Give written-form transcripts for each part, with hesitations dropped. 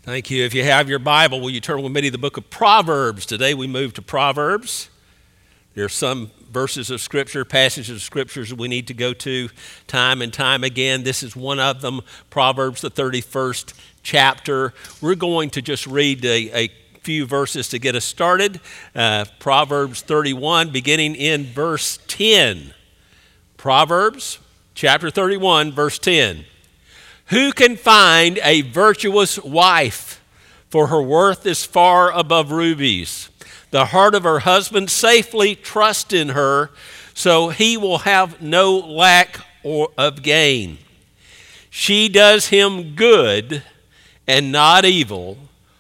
Thank you. If you have your Bible, will you turn with me to the book of Proverbs? Today we move to Proverbs. There are some verses of Scripture, passages of Scriptures we need to go to time and time again. This is one of them, Proverbs, the 31st chapter. We're going to just read a few verses to get us started. Proverbs 31, beginning in verse 10. Proverbs chapter 31, verse 10. Who can find a virtuous wife? For her worth is far above rubies. The heart of her husband safely trusts in her, so he will have no lack of gain. She does him good and not evil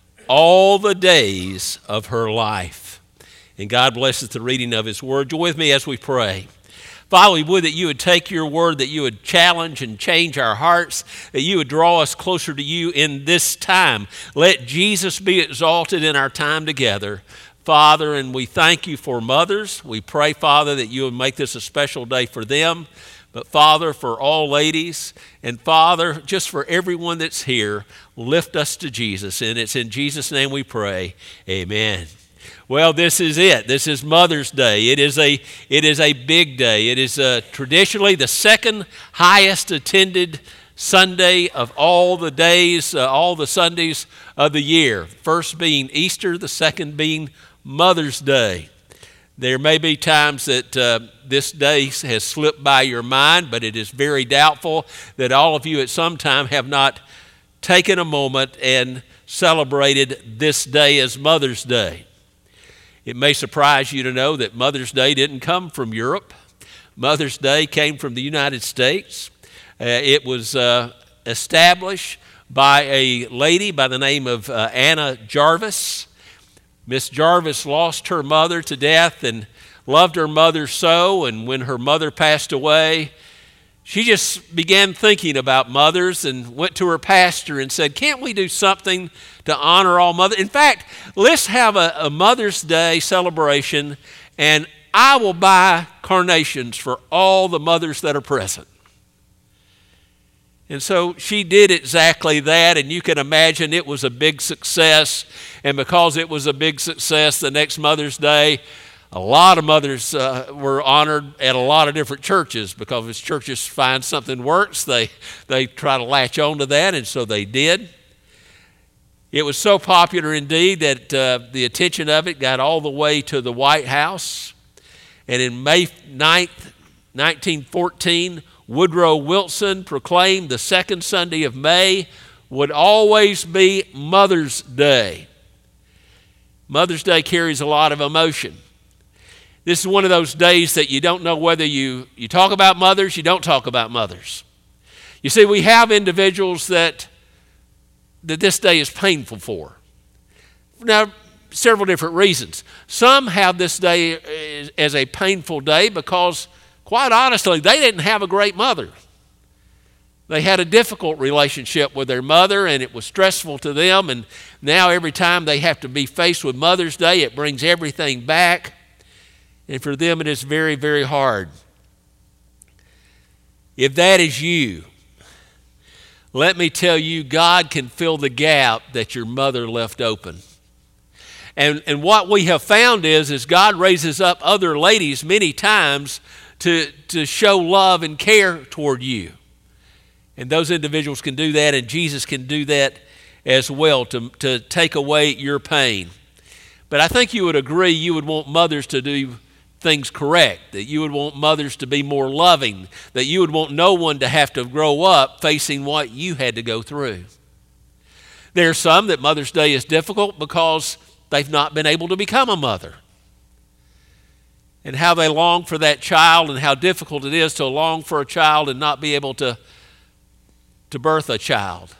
all the days of her life. And God blesses the reading of his word. Join with me as we pray. Father, we would that you would take your word, that you would challenge and change our hearts, that you would draw us closer to you in this time. Let Jesus be exalted in our time together, Father, and we thank you for mothers. We pray, Father, that you would make this a special day for them, but Father, for all ladies, and Father, just for everyone that's here, lift us to Jesus, and it's in Jesus' name we pray. Amen. Well, this is it. This is Mother's Day. It is a big day. It is traditionally the second highest attended Sunday of all the days, all the Sundays of the year. First being Easter, the second being Mother's Day. There may be times that this day has slipped by your mind, but it is very doubtful that all of you at some time have not taken a moment and celebrated this day as Mother's Day. It may surprise you to know that Mother's Day didn't come from Europe. Mother's Day came from the United States. It was established by a lady by the name of Anna Jarvis. Miss Jarvis lost her mother to death and loved her mother so, and when her mother passed away, she just began thinking about mothers and went to her pastor and said, can't we do something to honor all mothers? In fact, let's have a Mother's Day celebration, and I will buy carnations for all the mothers that are present. And so she did exactly that, and you can imagine it was a big success. And because it was a big success, the next Mother's Day, a lot of mothers were honored at a lot of different churches, because if churches find something works, they try to latch on to that, and so they did. It was so popular indeed that the attention of it got all the way to the White House. And in May 9th, 1914, Woodrow Wilson proclaimed the second Sunday of May would always be Mother's Day. Mother's Day carries a lot of emotion. This is one of those days that you don't know whether you talk about mothers, you don't talk about mothers. You see, we have individuals that this day is painful for. Now, several different reasons. Some have this day as a painful day because, quite honestly, they didn't have a great mother. They had a difficult relationship with their mother, and it was stressful to them, and now every time they have to be faced with Mother's Day, it brings everything back. And for them, it is very, very hard. If that is you, let me tell you, God can fill the gap that your mother left open. And what we have found is God raises up other ladies many times to show love and care toward you. And those individuals can do that, and Jesus can do that as well to take away your pain. But I think you would agree you would want mothers to do things correct, that you would want mothers to be more loving, that you would want no one to have to grow up facing what you had to go through. There are some that Mother's Day is difficult because they've not been able to become a mother. And how they long for that child, and how difficult it is to long for a child and not be able to birth a child.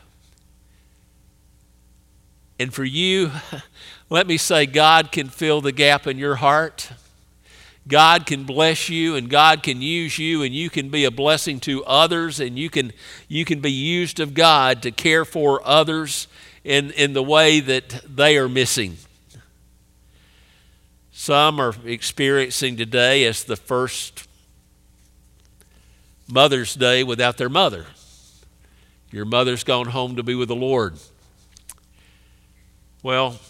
And for you, let me say, God can fill the gap in your heart. God can bless you, and God can use you, and you can be a blessing to others, and you can be used of God to care for others in the way that they are missing. Some are experiencing today as the first Mother's Day without their mother. Your mother's gone home to be with the Lord. Well,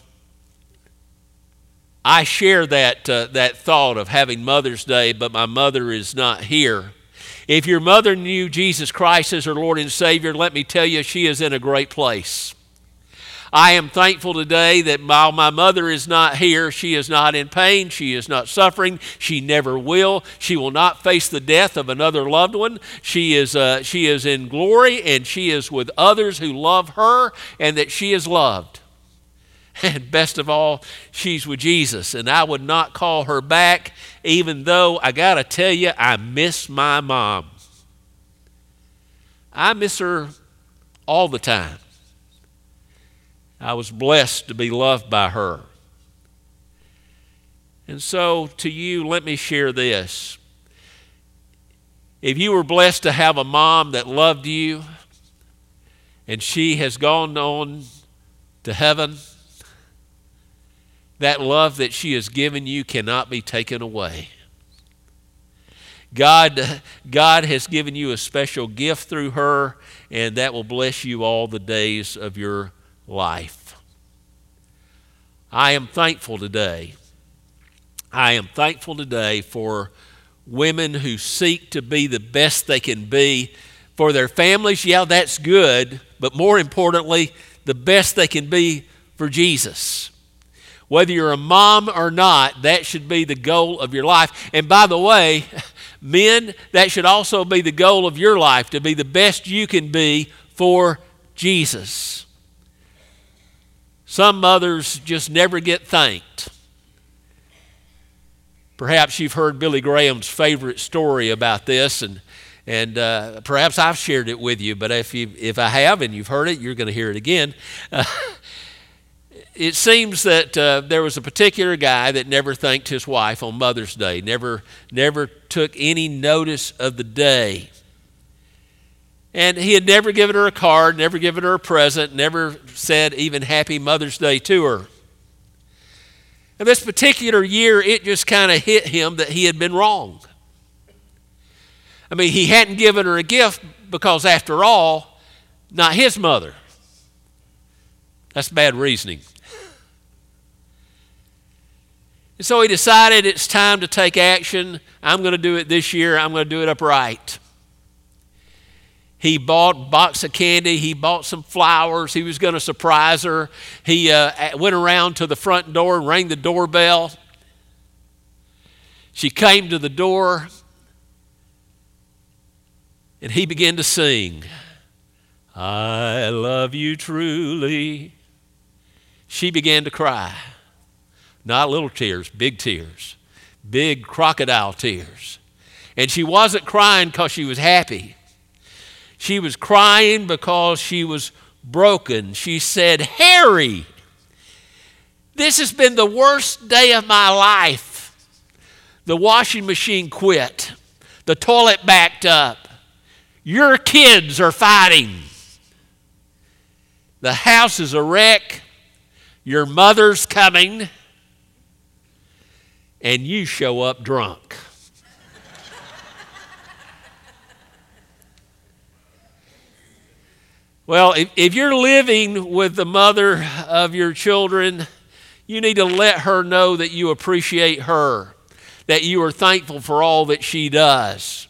I share that thought of having Mother's Day, but my mother is not here. If your mother knew Jesus Christ as her Lord and Savior, let me tell you, she is in a great place. I am thankful today that while my mother is not here, she is not in pain, she is not suffering, she never will. She will not face the death of another loved one. She is in glory, and she is with others who love her, and that she is loved. And best of all, she's with Jesus, and I would not call her back, even though I got to tell you, I miss my mom. I miss her all the time. I was blessed to be loved by her. And so to you, let me share this. If you were blessed to have a mom that loved you, and she has gone on to heaven, that love that she has given you cannot be taken away. God has given you a special gift through her, and that will bless you all the days of your life. I am thankful today. I am thankful today for women who seek to be the best they can be for their families. Yeah, that's good, but more importantly, the best they can be for Jesus. Whether you're a mom or not, that should be the goal of your life. And by the way, men, that should also be the goal of your life, to be the best you can be for Jesus. Some mothers just never get thanked. Perhaps you've heard Billy Graham's favorite story about this, and perhaps I've shared it with you, but if I have and you've heard it, you're going to hear it again. It seems that there was a particular guy that never thanked his wife on Mother's Day, never took any notice of the day. And he had never given her a card, never given her a present, never said even Happy Mother's Day to her. And this particular year, it just kind of hit him that he had been wrong. I mean, he hadn't given her a gift because, after all, not his mother. That's bad reasoning. And so he decided it's time to take action. I'm going to do it this year. I'm going to do it upright. He bought a box of candy. He bought some flowers. He was going to surprise her. He went around to the front door and rang the doorbell. She came to the door, and he began to sing, I love you truly. She began to cry. Not little tears, big crocodile tears. And she wasn't crying because she was happy. She was crying because she was broken. She said, Harry, this has been the worst day of my life. The washing machine quit. The toilet backed up. Your kids are fighting. The house is a wreck. Your mother's coming. And you show up drunk. Well, if you're living with the mother of your children, you need to let her know that you appreciate her, that you are thankful for all that she does.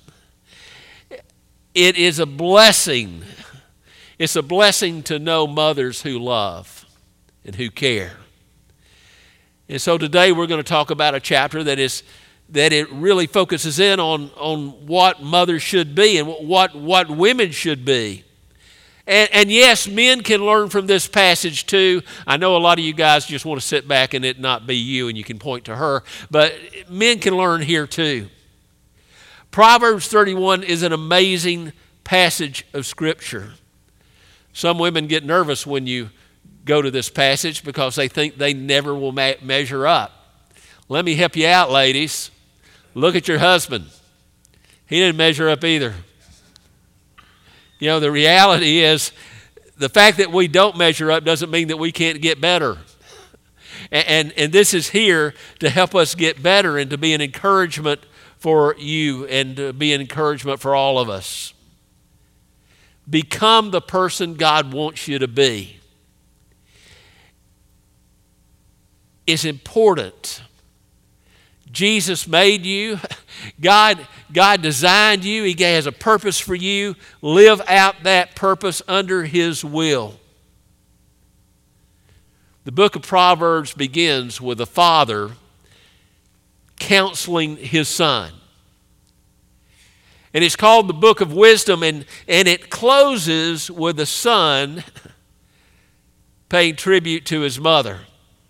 It is a blessing. It's a blessing to know mothers who love and who care. And so today we're going to talk about a chapter that it really focuses in on what mothers should be and what women should be. And yes, men can learn from this passage too. I know a lot of you guys just want to sit back and it not be you and you can point to her, but men can learn here too. Proverbs 31 is an amazing passage of Scripture. Some women get nervous when you go to this passage because they think they never will measure up. Let me help you out, ladies. Look at your husband. He didn't measure up either. You know, the reality is the fact that we don't measure up doesn't mean that we can't get better. And this is here to help us get better and to be an encouragement for you and to be an encouragement for all of us. Become the person God wants you to be. is important. Jesus made you. God designed you. He has a purpose for you. Live out that purpose under His will. The book of Proverbs begins with a father counseling his son. And it's called the book of wisdom, and it closes with a son paying tribute to his mother.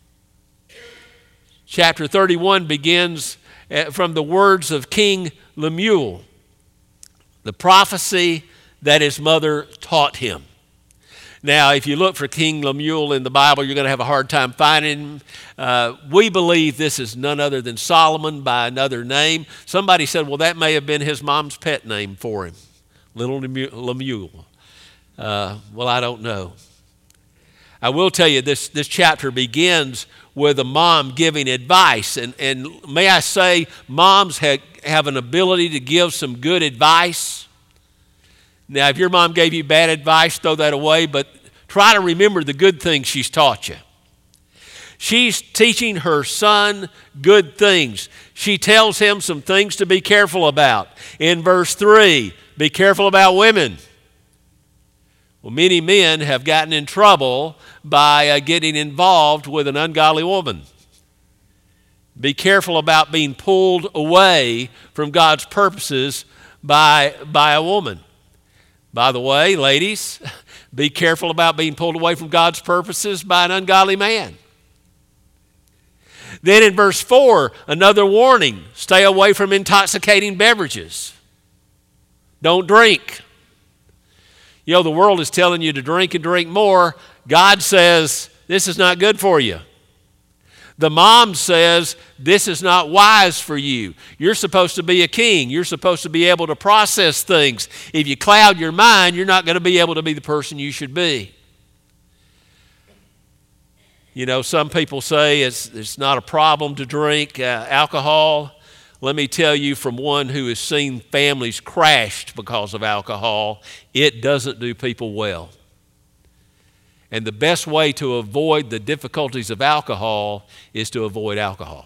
Chapter 31 begins from the words of King Lemuel, the prophecy that his mother taught him. Now, if you look for King Lemuel in the Bible, you're going to have a hard time finding him. We believe this is none other than Solomon by another name. Somebody said, well, that may have been his mom's pet name for him, Little Lemuel. Well, I don't know. I will tell you, this chapter begins with a mom giving advice. And may I say, moms have an ability to give some good advice. Now, if your mom gave you bad advice, throw that away, but try to remember the good things she's taught you. She's teaching her son good things. She tells him some things to be careful about. In verse 3, be careful about women. Well, many men have gotten in trouble by getting involved with an ungodly woman. Be careful about being pulled away from God's purposes by a woman. By the way, ladies, be careful about being pulled away from God's purposes by an ungodly man. Then in verse 4, another warning, stay away from intoxicating beverages. Don't drink. You know, the world is telling you to drink and drink more. God says, this is not good for you. The mom says, this is not wise for you. You're supposed to be a king. You're supposed to be able to process things. If you cloud your mind, you're not going to be able to be the person you should be. You know, some people say it's not a problem to drink alcohol. Let me tell you, from one who has seen families crashed because of alcohol, it doesn't do people well. And the best way to avoid the difficulties of alcohol is to avoid alcohol.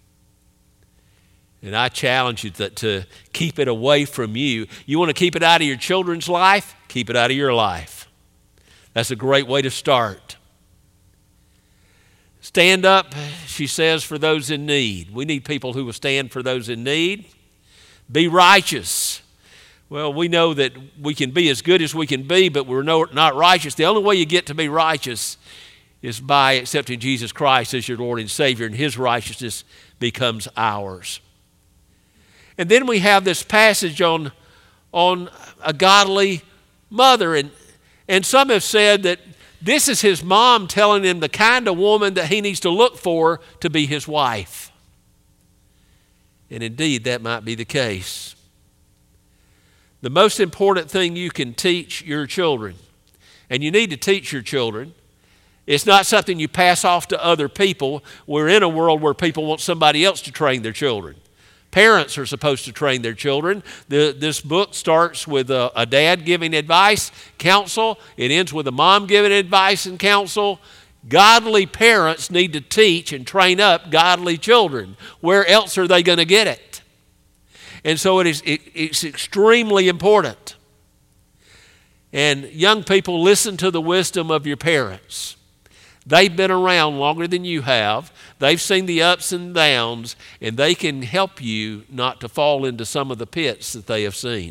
And I challenge you to keep it away from you. You want to keep it out of your children's life? Keep it out of your life. That's a great way to start. Stand up, she says, for those in need. We need people who will stand for those in need. Be righteous. Well, we know that we can be as good as we can be, but we're not righteous. The only way you get to be righteous is by accepting Jesus Christ as your Lord and Savior, and His righteousness becomes ours. And then we have this passage on a godly mother, and some have said that this is his mom telling him the kind of woman that he needs to look for to be his wife. And indeed, that might be the case. The most important thing you can teach your children, and you need to teach your children, it's not something you pass off to other people. We're in a world where people want somebody else to train their children. Parents are supposed to train their children. This book starts with a dad giving advice, counsel. It ends with a mom giving advice and counsel. Godly parents need to teach and train up godly children. Where else are they going to get it? And so it's extremely important. And young people, listen to the wisdom of your parents. They've been around longer than you have. They've seen the ups and downs, and they can help you not to fall into some of the pits that they have seen.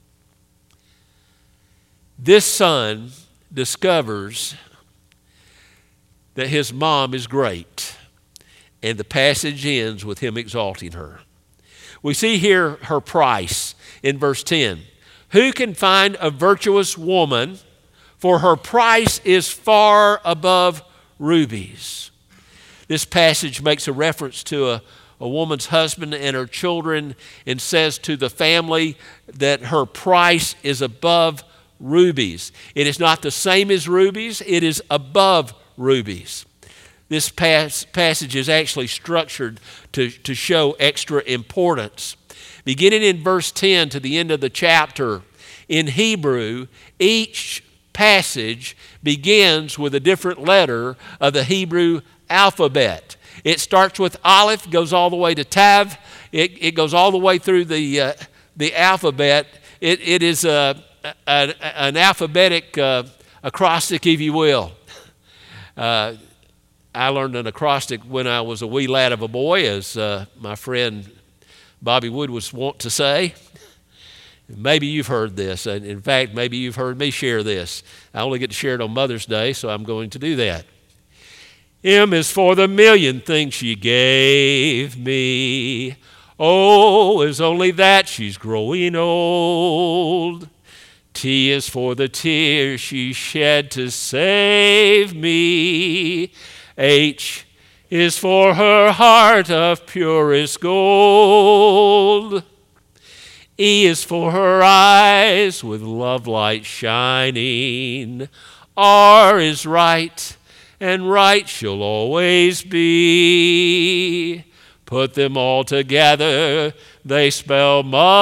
This son discovers that his mom is great, and the passage ends with him exalting her. We see here her price in verse 10. Who can find a virtuous woman? For her price is far above rubies. This passage makes a reference to a woman's husband and her children and says to the family that her price is above rubies. It is not the same as rubies, it is above rubies. This passage is actually structured to show extra importance. Beginning in verse 10 to the end of the chapter, in Hebrew, each passage begins with a different letter of the Hebrew alphabet. It starts with Aleph, goes all the way to Tav. It goes all the way through the alphabet. It is an alphabetic acrostic, if you will. I learned an acrostic when I was a wee lad of a boy, as my friend Bobby Wood was wont to say. Maybe you've heard this, and in fact, maybe you've heard me share this. I only get to share it on Mother's Day, so I'm going to do that. M is for the million things she gave me. O is only that she's growing old. T is for the tears she shed to save me. H is for her heart of purest gold. E is for her eyes with love light shining. R is right, and right she'll always be. Put them all together, they spell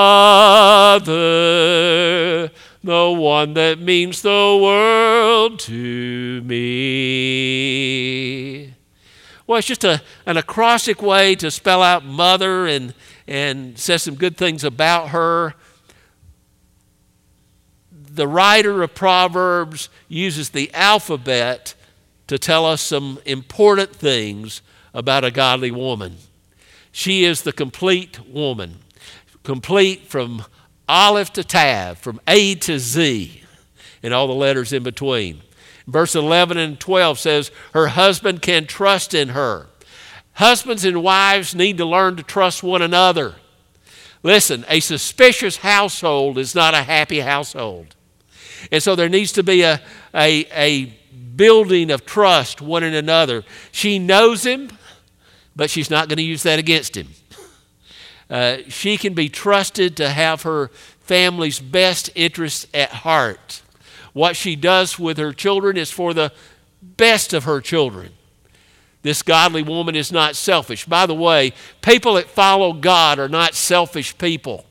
mother, the one that means the world to me. Well, it's just an acrostic way to spell out mother and says some good things about her. The writer of Proverbs uses the alphabet to tell us some important things about a godly woman. She is the complete woman, complete from Aleph to Tav, from A to Z, and all the letters in between. Verse 11 and 12 says, her husband can trust in her. Husbands and wives need to learn to trust one another. Listen, a suspicious household is not a happy household. And so there needs to be a building of trust one in another. She knows him, but she's not going to use that against him. She can be trusted to have her family's best interests at heart. What she does with her children is for the best of her children. This godly woman is not selfish. By the way, people that follow God are not selfish people.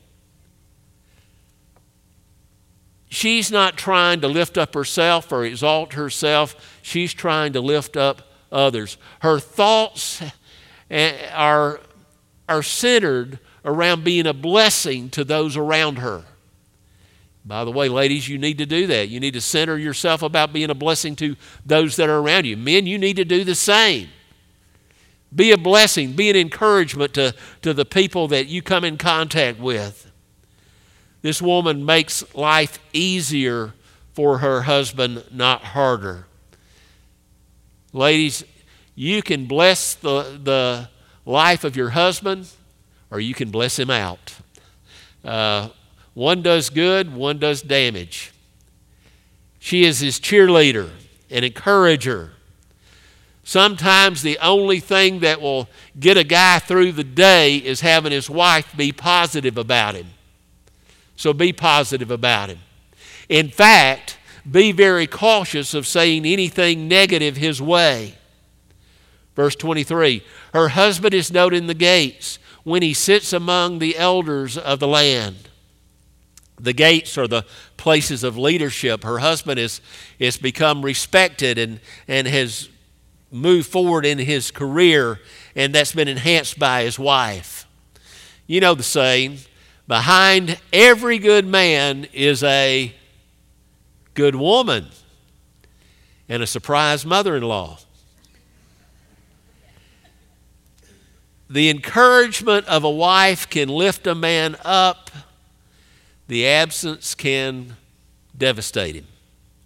She's not trying to lift up herself or exalt herself. She's trying to lift up others. Her thoughts are centered around being a blessing to those around her. By the way, ladies, you need to do that. You need to center yourself about being a blessing to those that are around you. Men, you need to do the same. Be a blessing. Be an encouragement to the people that you come in contact with. This woman makes life easier for her husband, not harder. Ladies, you can bless the life of your husband, or you can bless him out. One does good, one does damage. She is his cheerleader and encourager. Sometimes the only thing that will get a guy through the day is having his wife be positive about him. So be positive about him. In fact, be very cautious of saying anything negative his way. Verse 23, her husband is known in the gates when he sits among the elders of the land. The gates are the places of leadership. Her husband has become respected and has moved forward in his career, and that's been enhanced by his wife. You know the saying, behind every good man is a good woman and a surprise mother-in-law. The encouragement of a wife can lift a man up. The absence can devastate him.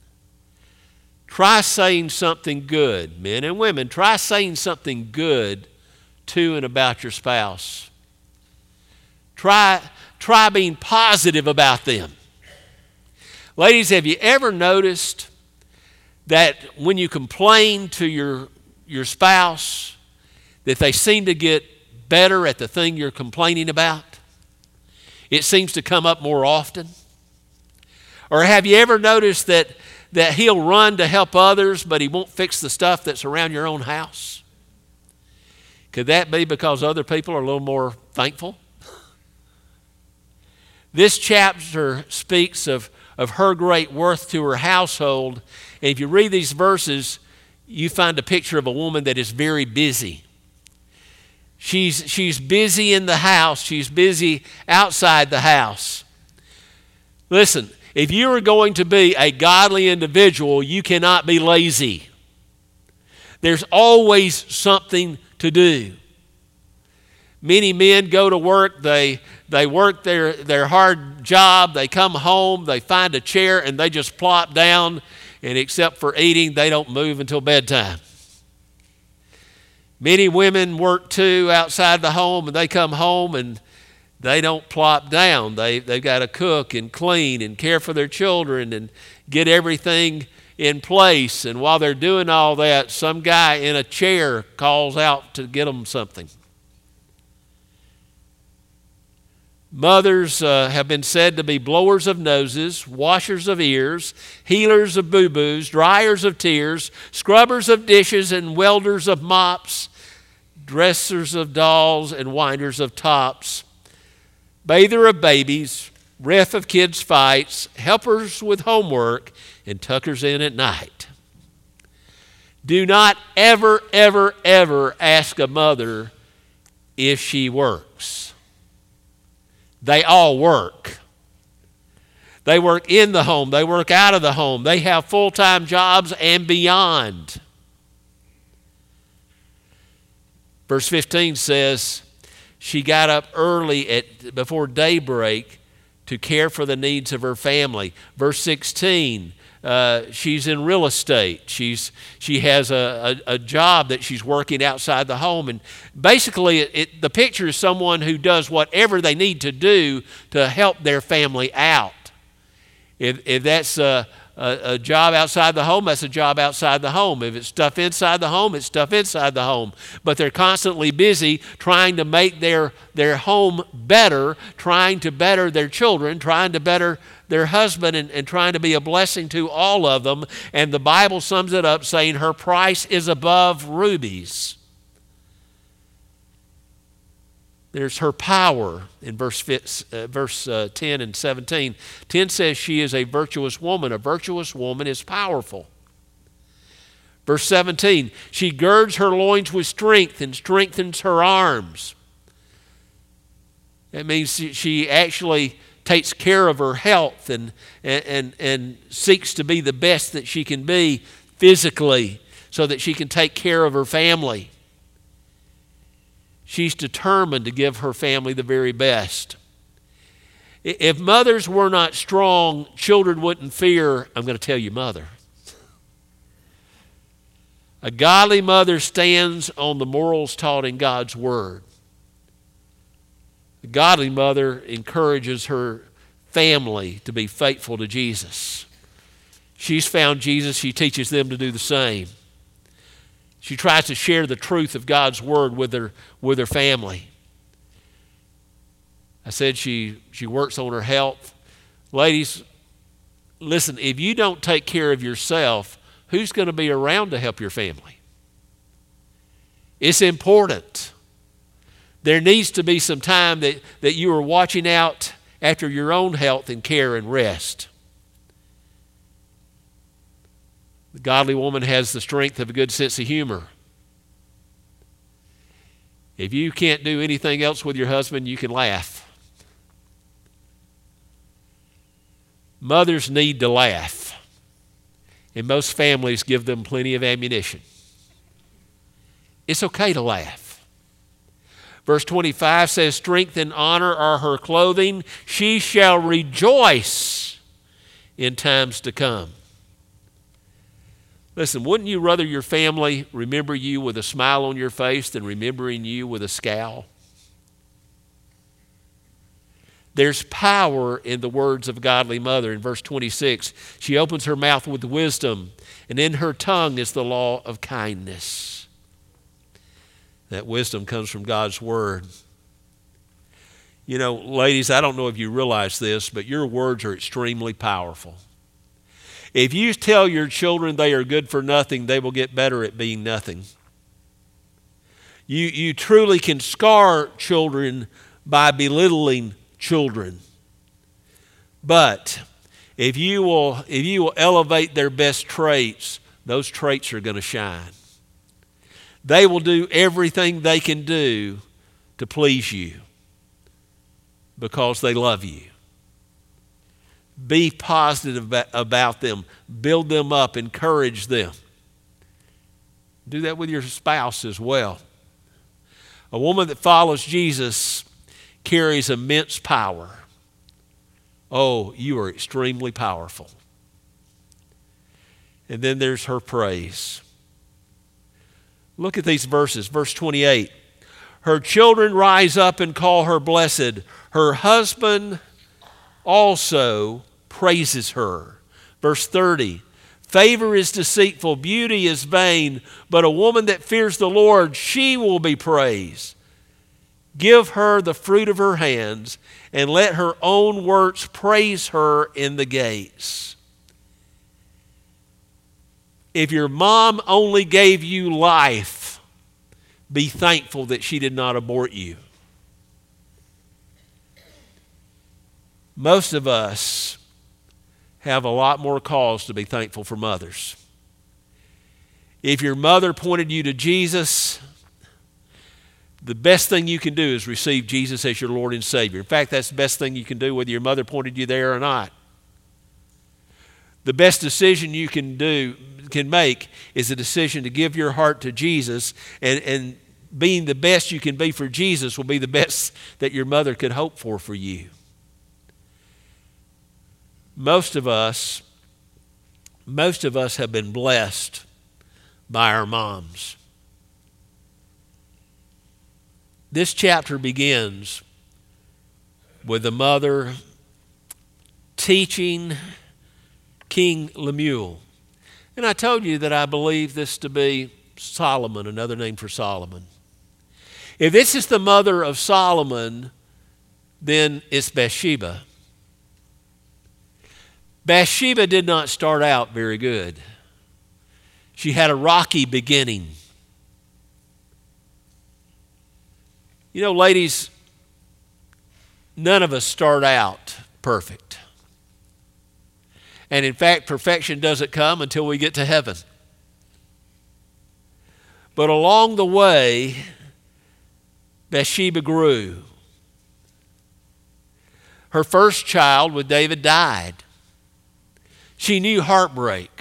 Try saying something good, men and women. Try saying something good to and about your spouse. Try being positive about them. Ladies, have you ever noticed that when you complain to your spouse, that they seem to get better at the thing you're complaining about? It seems to come up more often. Or have you ever noticed that he'll run to help others, but he won't fix the stuff that's around your own house? Could that be because other people are a little more thankful? This chapter speaks of her great worth to her household. And if you read these verses, you find a picture of a woman that is very busy. She's busy in the house. She's busy outside the house. Listen, if you are going to be a godly individual, you cannot be lazy. There's always something to do. Many men go to work, they work their hard job, they come home, they find a chair, and they just plop down, and except for eating, they don't move until bedtime. Many women work too outside the home, and they come home and they don't plop down. They've got to cook and clean and care for their children and get everything in place. And while they're doing all that, some guy in a chair calls out to get them something. Mothers have been said to be blowers of noses, washers of ears, healers of boo-boos, dryers of tears, scrubbers of dishes, and welders of mops, dressers of dolls, and winders of tops, bather of babies, ref of kids' fights, helpers with homework, and tuckers in at night. Do not ever, ever, ever ask a mother if she works. They all work. They work in the home. They work out of the home. They have full-time jobs and beyond. Verse 15 says, she got up early before daybreak to care for the needs of her family. Verse 16, she's in real estate. She has a job that she's working outside the home. And basically, the picture is someone who does whatever they need to do to help their family out. If that's a job outside the home, that's a job outside the home. If it's stuff inside the home, it's stuff inside the home. But they're constantly busy trying to make their home better, trying to better their children, trying to better their husband, and trying to be a blessing to all of them. And the Bible sums it up saying her price is above rubies. There's her power in verse 10 and 17. 10 says she is a virtuous woman. A virtuous woman is powerful. Verse 17, she girds her loins with strength and strengthens her arms. That means she actually takes care of her health and seeks to be the best that she can be physically so that she can take care of her family. She's determined to give her family the very best. If mothers were not strong, children wouldn't fear, I'm going to tell you, mother. A godly mother stands on the morals taught in God's Word. A godly mother encourages her family to be faithful to Jesus. She's found Jesus. She teaches them to do the same. She tries to share the truth of God's Word with her family. I said she works on her health. Ladies, listen, if you don't take care of yourself, who's going to be around to help your family? It's important. There needs to be some time that you are watching out after your own health and care and rest. The godly woman has the strength of a good sense of humor. If you can't do anything else with your husband, you can laugh. Mothers need to laugh. And most families give them plenty of ammunition. It's okay to laugh. Verse 25 says, strength and honor are her clothing. She shall rejoice in times to come. Listen, wouldn't you rather your family remember you with a smile on your face than remembering you with a scowl? There's power in the words of a godly mother. In verse 26, she opens her mouth with wisdom, and in her tongue is the law of kindness. That wisdom comes from God's Word. You know, ladies, I don't know if you realize this, but your words are extremely powerful. If you tell your children they are good for nothing, they will get better at being nothing. You truly can scar children by belittling children. But if you will elevate their best traits, those traits are going to shine. They will do everything they can do to please you because they love you. Be positive about them. Build them up. Encourage them. Do that with your spouse as well. A woman that follows Jesus carries immense power. Oh, you are extremely powerful. And then there's her praise. Look at these verses. Verse 28. Her children rise up and call her blessed. Her husband also praises her. Verse 30. Favor is deceitful, beauty is vain, but a woman that fears the Lord, she will be praised. Give her the fruit of her hands, and let her own works praise her in the gates. If your mom only gave you life, be thankful that she did not abort you. Most of us have a lot more cause to be thankful for mothers. If your mother pointed you to Jesus, the best thing you can do is receive Jesus as your Lord and Savior. In fact, that's the best thing you can do whether your mother pointed you there or not. The best decision you can make is a decision to give your heart to Jesus, and being the best you can be for Jesus will be the best that your mother could hope for you. Most of us have been blessed by our moms. This chapter begins with the mother teaching King Lemuel. And I told you that I believe this to be Solomon, another name for Solomon. If this is the mother of Solomon, then it's Bathsheba. Bathsheba did not start out very good. She had a rocky beginning. You know, ladies, none of us start out perfect. And in fact, perfection doesn't come until we get to heaven. But along the way, Bathsheba grew. Her first child with David died. She knew heartbreak.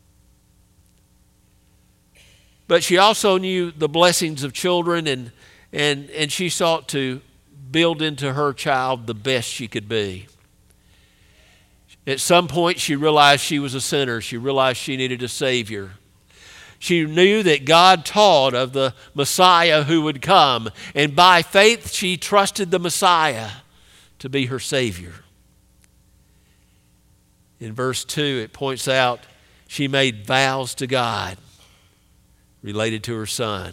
But she also knew the blessings of children, and she sought to build into her child the best she could be. At some point, she realized she was a sinner. She realized she needed a Savior. She knew that God taught of the Messiah who would come, and by faith, she trusted the Messiah to be her Savior. In verse 2, it points out she made vows to God related to her son.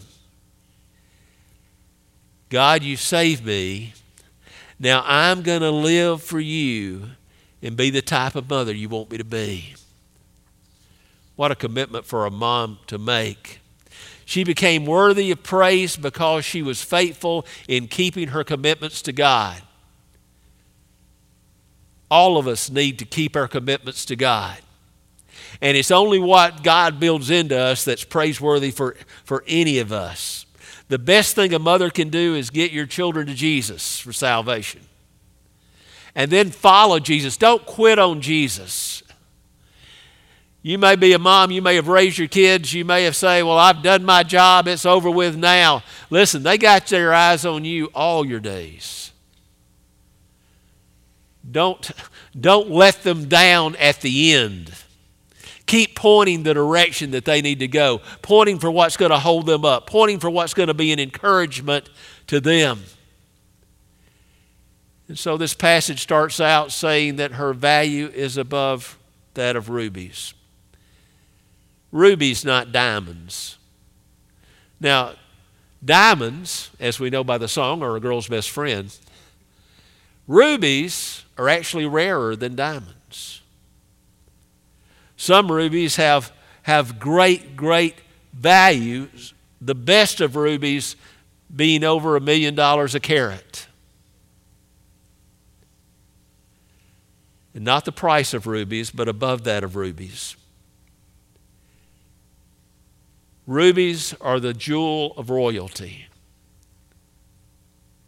God, you saved me. Now I'm going to live for you and be the type of mother you want me to be. What a commitment for a mom to make. She became worthy of praise because she was faithful in keeping her commitments to God. All of us need to keep our commitments to God. And it's only what God builds into us that's praiseworthy for any of us. The best thing a mother can do is get your children to Jesus for salvation. And then follow Jesus. Don't quit on Jesus. You may be a mom, you may have raised your kids, you may have said, well, I've done my job, it's over with now. Listen, they got their eyes on you all your days. Don't let them down at the end. Keep pointing the direction that they need to go, pointing for what's going to hold them up, pointing for what's going to be an encouragement to them. And so this passage starts out saying that her value is above that of rubies. Rubies, not diamonds. Now, diamonds, as we know by the song, are a girl's best friend. Rubies are actually rarer than diamonds. Some rubies have great value, the best of rubies being over $1 million a carat. And not the price of rubies, but above that of rubies. Rubies are the jewel of royalty.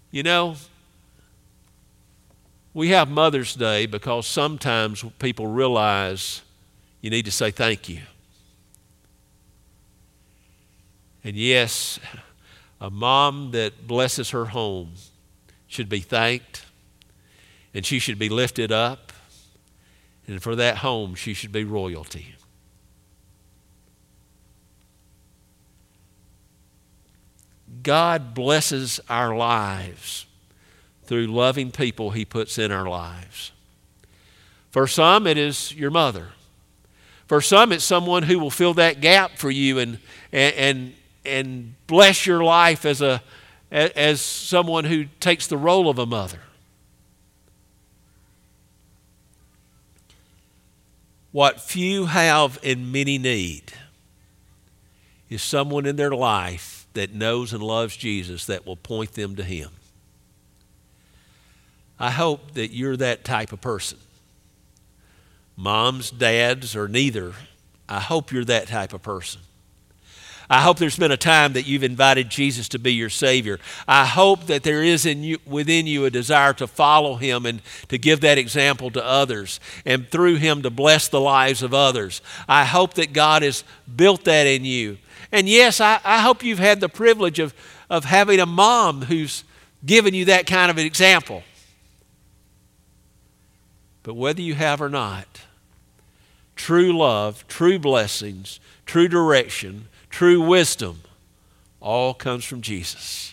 You know, we have Mother's Day because sometimes people realize you need to say thank you. And yes, a mom that blesses her home should be thanked, and she should be lifted up, and for that home she should be royalty. God blesses our lives through loving people He puts in our lives. For some, it is your mother. For some, it's someone who will fill that gap for you and bless your life as someone who takes the role of a mother. What few have and many need is someone in their life that knows and loves Jesus that will point them to Him. I hope that you're that type of person. Moms, dads, or neither, I hope you're that type of person. I hope there's been a time that you've invited Jesus to be your Savior. I hope that there is within you a desire to follow Him and to give that example to others, and through Him to bless the lives of others. I hope that God has built that in you. And yes, I hope you've had the privilege of having a mom who's given you that kind of an example. But whether you have or not, true love, true blessings, true direction, true wisdom, all comes from Jesus.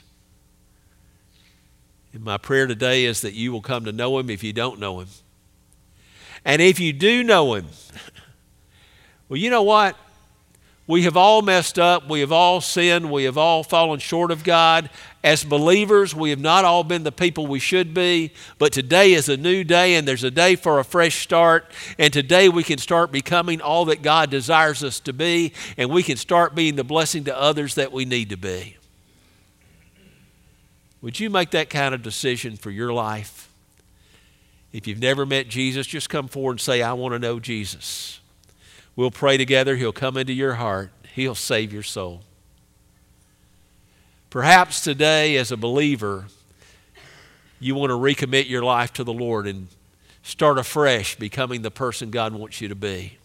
And my prayer today is that you will come to know Him if you don't know Him. And if you do know Him, well, you know what? We have all messed up. We have all sinned. We have all fallen short of God. As believers, we have not all been the people we should be. But today is a new day, and there's a day for a fresh start. And today we can start becoming all that God desires us to be, and we can start being the blessing to others that we need to be. Would you make that kind of decision for your life? If you've never met Jesus, just come forward and say, I want to know Jesus. We'll pray together. He'll come into your heart. He'll save your soul. Perhaps today, as a believer, you want to recommit your life to the Lord and start afresh, becoming the person God wants you to be.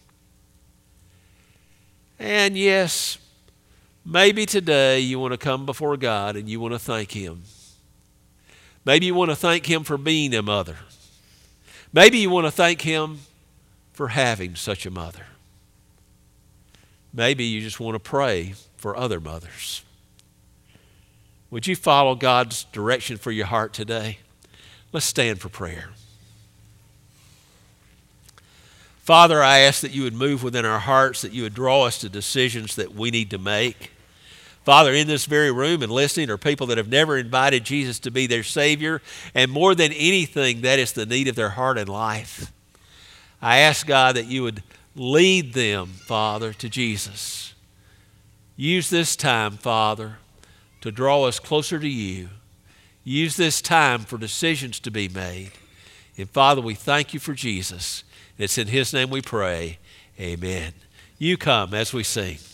And yes, maybe today you want to come before God and you want to thank Him. Maybe you want to thank Him for being a mother. Maybe you want to thank Him for having such a mother. Maybe you just want to pray for other mothers. Would you follow God's direction for your heart today? Let's stand for prayer. Father, I ask that you would move within our hearts, that you would draw us to decisions that we need to make. Father, in this very room and listening are people that have never invited Jesus to be their Savior, and more than anything, that is the need of their heart and life. I ask, God, that you would lead them, Father, to Jesus. Use this time, Father, to draw us closer to you. Use this time for decisions to be made. And Father, we thank you for Jesus. It's in His name we pray. Amen. You come as we sing.